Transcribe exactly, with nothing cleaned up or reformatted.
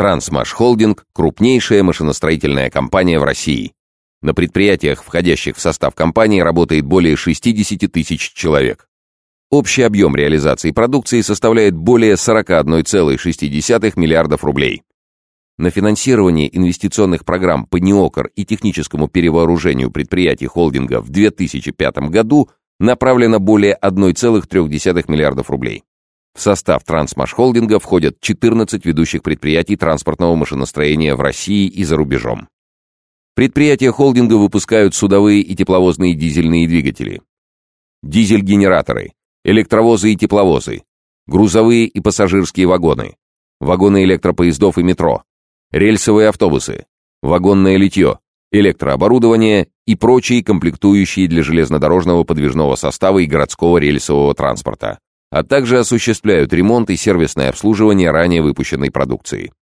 Трансмаш Холдинг – крупнейшая машиностроительная компания в России. На предприятиях, входящих в состав компании, работает более шестьдесят тысяч человек. Общий объем реализации продукции составляет более сорок одна целая шесть десятых миллиардов рублей. На финансирование инвестиционных программ по НИОКР и техническому перевооружению предприятий холдинга в две тысячи пятом году направлено более одна целая три десятых миллиардов рублей. В состав Трансмаш Холдинга входят четырнадцать ведущих предприятий транспортного машиностроения в России и за рубежом. Предприятия холдинга выпускают судовые и тепловозные дизельные двигатели, дизель-генераторы, электровозы и тепловозы, грузовые и пассажирские вагоны, вагоны электропоездов и метро, рельсовые автобусы, вагонное литье, электрооборудование и прочие комплектующие для железнодорожного подвижного состава и городского рельсового транспорта, а также осуществляют ремонт и сервисное обслуживание ранее выпущенной продукции.